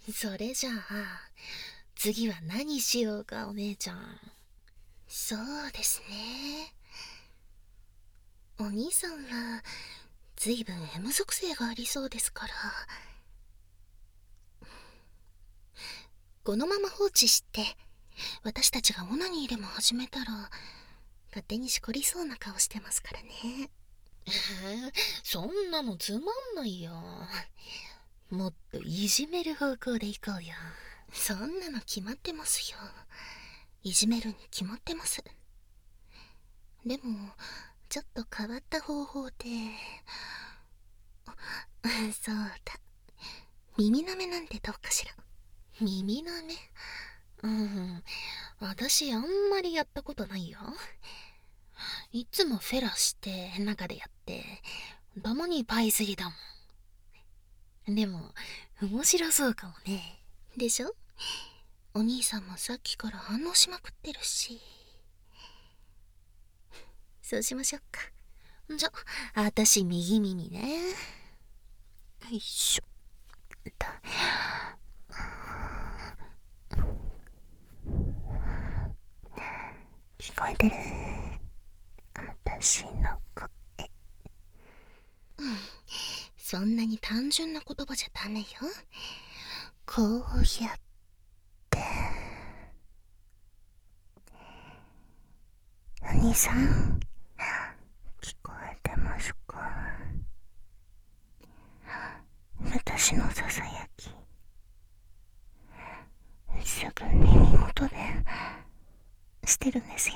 それじゃあ、次は何しようか、お姉ちゃん。 そうですね。お兄さんはずいぶん M 属性がありそうですから、このまま放置して私たちがオナニーでも始めたら勝手にしこりそうな顔してますからね。 そんなのつまんないよ。もっといじめる方向で行こうよ。 そんなの決まってますよ。いじめるに決まってます。でもちょっと変わった方法でそうだ、耳舐めなんてどうかしら。 耳舐め？私あんまりやったことないよ。いつもフェラして中でやって、たまにパイ釣りだもん。でも、面白そうかもね。 でしょ？お兄さんもさっきから反応しまくってるし。そうしましょうか。 じゃ、私右耳ね。 よいしょ。聞こえてる？私の声。そんなに単純な言葉じゃダメよ。こうやってお兄さん、聞こえてますか？私のささやき、すぐ耳元でしてるんですよ。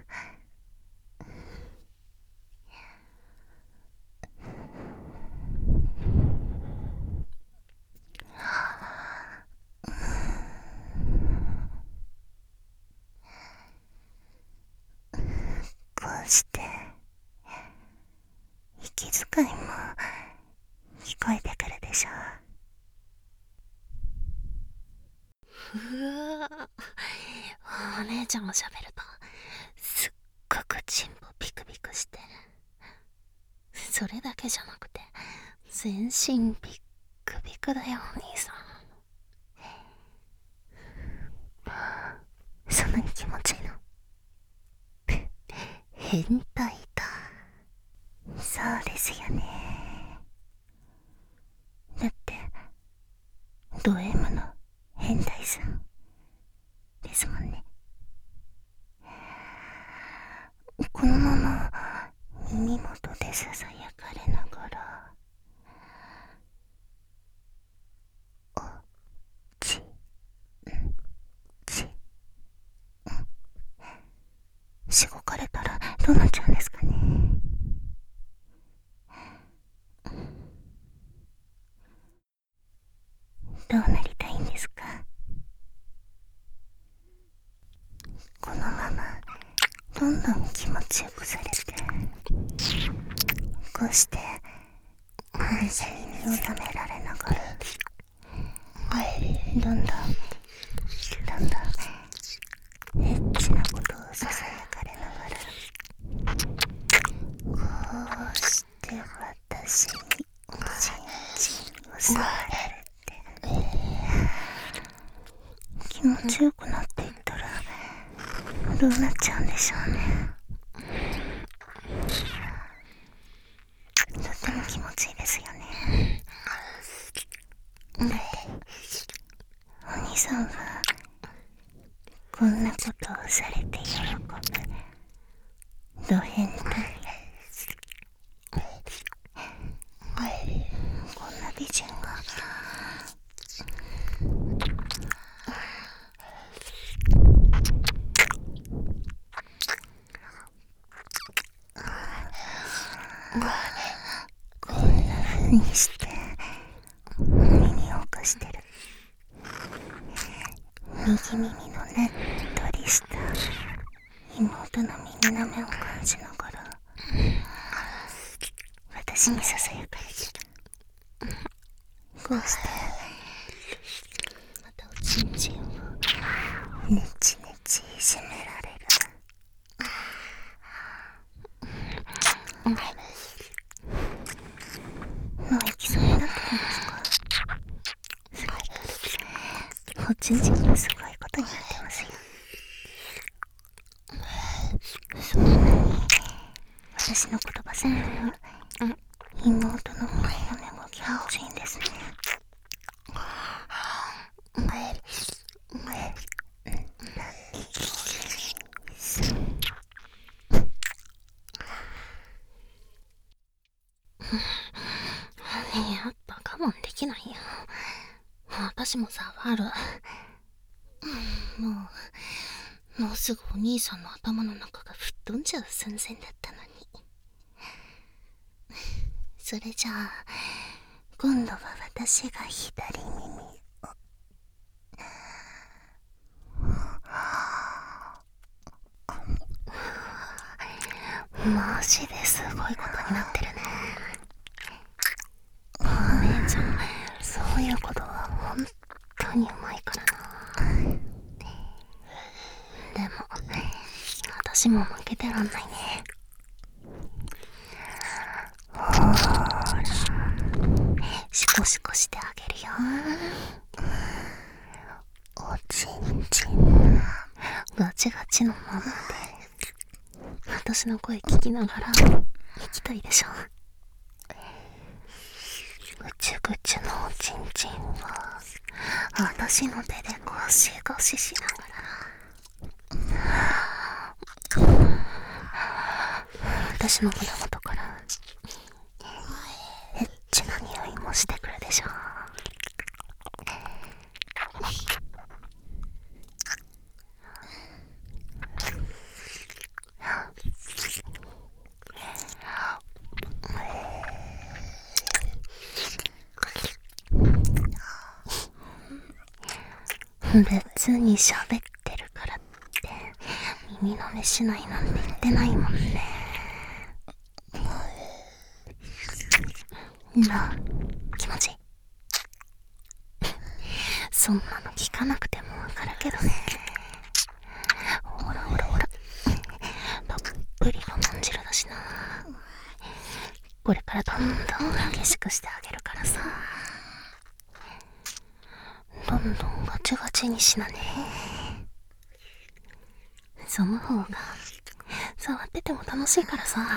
こうして息遣いも聞こえてくるでしょうわぁ、お姉ちゃんが喋ると、すっごくチンポピクピクして。それだけじゃなくて、全身ピックピクだよ、お兄さん。 そんなに気持ちいいの？変態だ。そうですよね。だってド M の変態さんですもんね。このまま耳元でささやかれながら、おちちしごかれたらどうなっちゃうんですかね。どうなりたいんですか？このままどんどん気持ちよくされて、こうして反射に目を覚められながら、どんどんエッチなことをささやかれながら、こうして私にチンチンを触られて、気持ちよくなっていったらどうなっちゃうんでしょうね。とっても気持ちいいですよね。で、お兄さんはこんなことをされて喜ぶド変態、こんな美人がこんな風にして耳を起こしてる。右耳のねっとりした妹の耳舐めを感じながら私にささやかれてる。こうしてまたおちんちんをねちねちいじめられる。もう行きそうになってるんですか？ おちんちんがすごいことになってますよ。そんなに私の言葉全部妹の声の目も気持ちいいんですね。 やっぱ我慢できないよ。私もさ、ワル。もうすぐお兄さんの頭の中が吹っ飛んじゃう寸前だったのに。 それじゃあ今度は私が左耳を。マジですごいことになってるね。お姉ちゃん、そういうことは本当にうまいからな。でも私も負けてらんないね。ほら、シコシコしてあげるよ。おちんちんガチガチのままで私の声聞きながら行きたいでしょ。ぐちゅぐちゅのおちんちんは私の手でゴシゴシしながら私の胸元からエッチな匂いもしてくるでしょ。別に喋ってるからって耳の目しないなんて言ってないもんね。なあ、気持ちいい。そんなの聞かなくてもわかるけどね。ほらほらほら、たっぷりレモン汁だしな。これからどんどん激しくしてあげるからさ、どんどんガチガチにしなね。その方が触ってても楽しいからさ。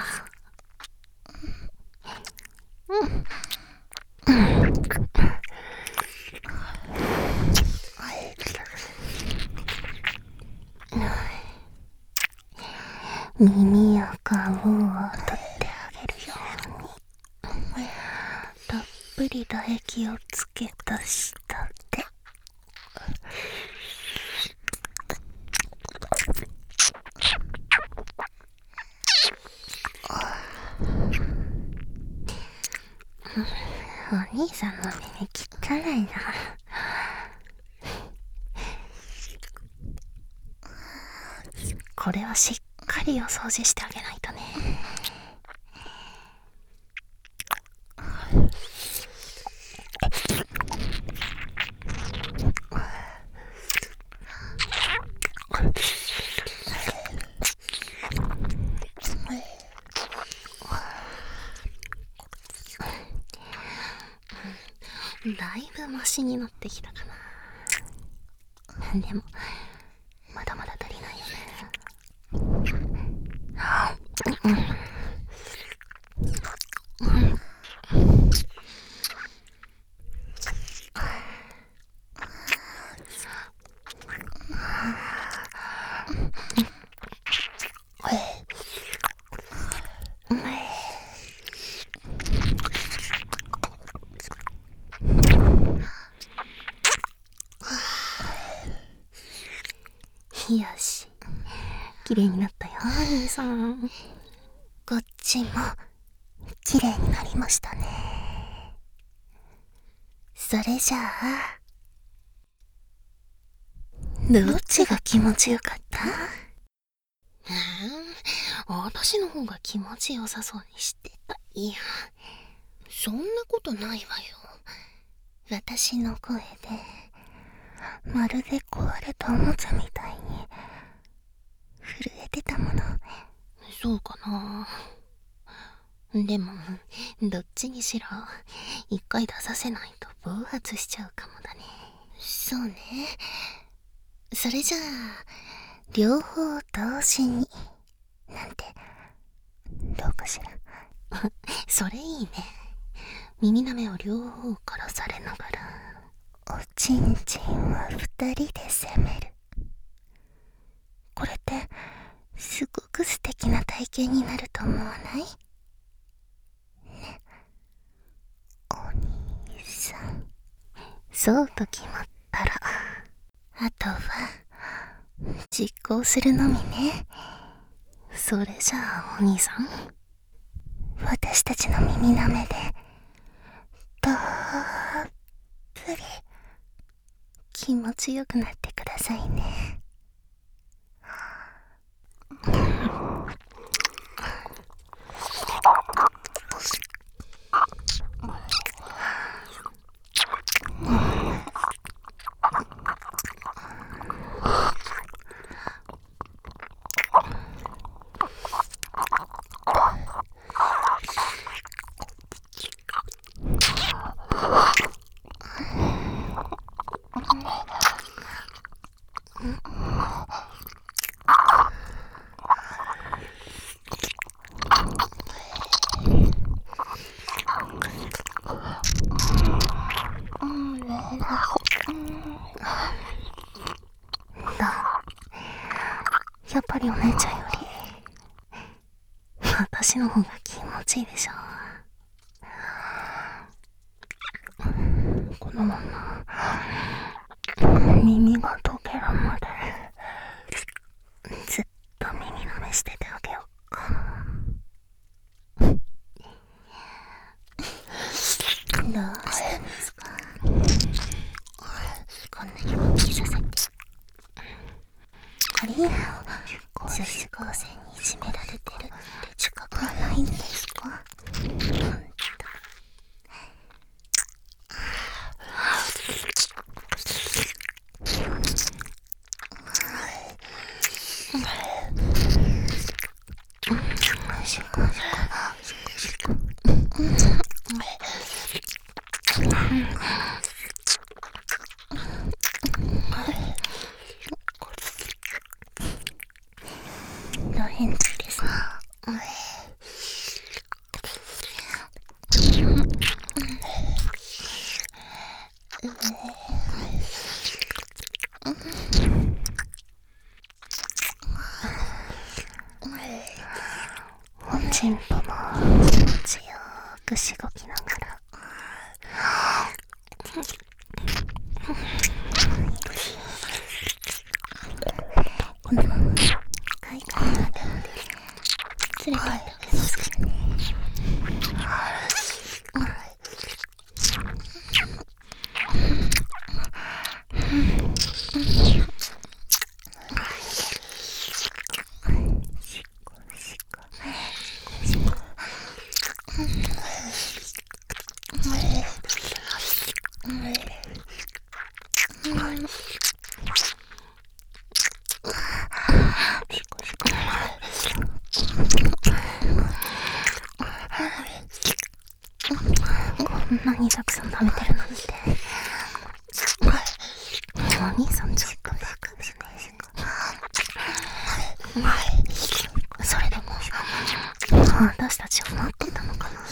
耳や顔を取ってあげるようにたっぷり唾液をつけた舌でお兄さんの耳汚いな。これはしっかりお掃除してあげないとね。だいぶマシになってきたかな。でもまだまだ足りないよね。よし、綺麗になったよ、兄さん。こっちも綺麗になりましたね。それじゃあどっちが気持ちよかった？ 私の方が気持ちよさそうにしてた。いや、そんなことないわよ。 私の声でまるで壊れたおもちゃみたいに震えてたもの。 そうかな。でもどっちにしろ一回出させないと暴発しちゃうかもだね。 そうね。それじゃあ両方同時になんてどうかしら。 それいいね。耳なめを両方からされながら、 おちんちんは2人で攻める。これってすごく素敵な体験になると思わない？ね、お兄さん。 そうと決まったら、 あとは実行するのみね。 それじゃあお兄さん、 私たちの耳なめでたっぷり気持ちよくなってくださいね。 やっぱりお姉ちゃんより私の方が気持ちいいでしょ。このまま耳が溶けるまでずっと耳なめしててあげようか。 どうしたんですか？こんな気持ちさせて。あれよ、女子高生にいじめられてるって自覚はないんですか？大変ですね。 おちんぽも気持ちよくしごきながら、 このまま快感まで連れて行ってあげますからね。 こんなにたくさん食べてるなんて。お兄さんちょっとバカですね。それでも私たちを待ってたのかな。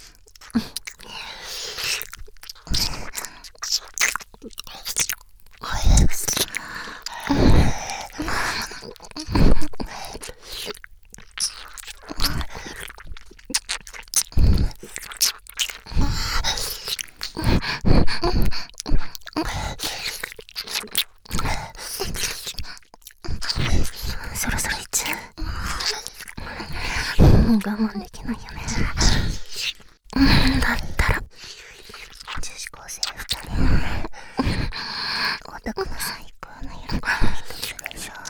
そろそろ行っちゃう。もう我慢できないよね。だったら女子高生2人の男の最高の喜びの一つでしょう。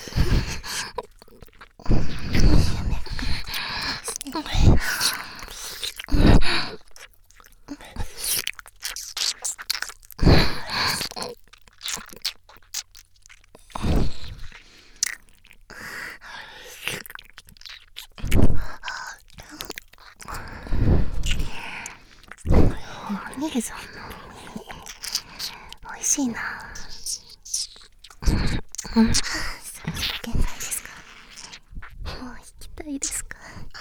夢がですね。 お兄さんの耳美味ししいな。そろそろ限界ですか？もう行きたいですか？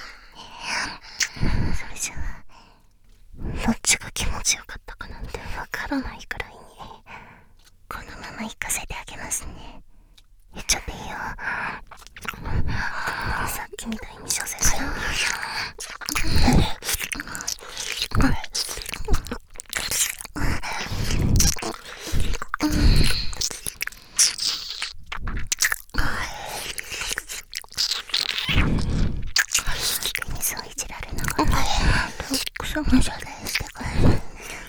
それじゃあどっちが気持ちよかったかなんてわからないくらいにこのまま行かせてあげますね。言っちゃっていいよ。さっきみたいに射精しよう。ペニスをいじられながらたくさんの射精してくれる。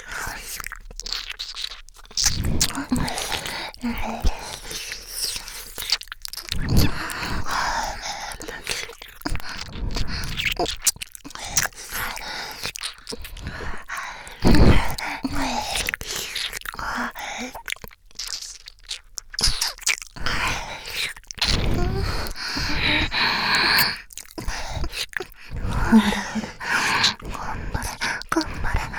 ほらほら、頑張れ頑張れ。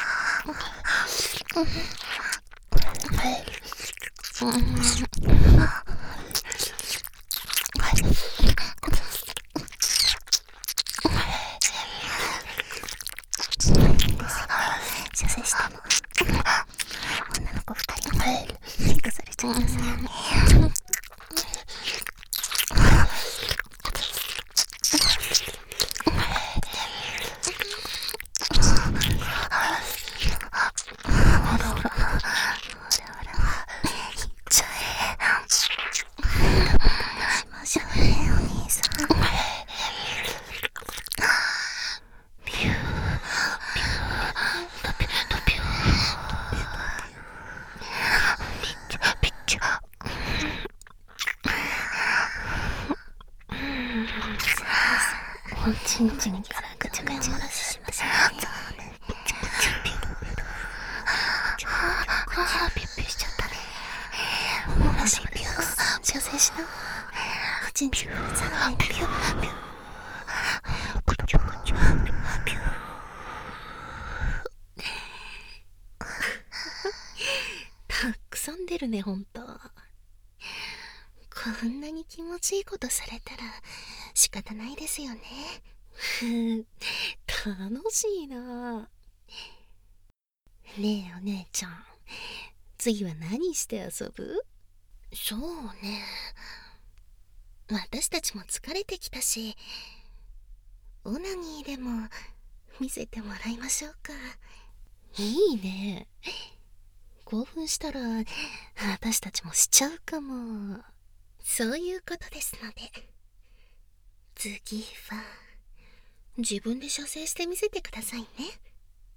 射精しても女の子2人に引かされちゃいますよね。おちんちんからガチャガチャしますね。ピュッピュしちゃったね。もうピュッピュ射精しな。おちんちんからさらにピュッピュたくさん出るね、ほんと。こんなに気持ちいいことされたら仕方ないですよね。楽しいな。ねえお姉ちゃん、次は何して遊ぶ？そうね、私たちも疲れてきたし、オナニーでも見せてもらいましょうか。いいね。興奮したら私たちもしちゃうかも。そういうことですので、次は自分で射精してみせてくださいね。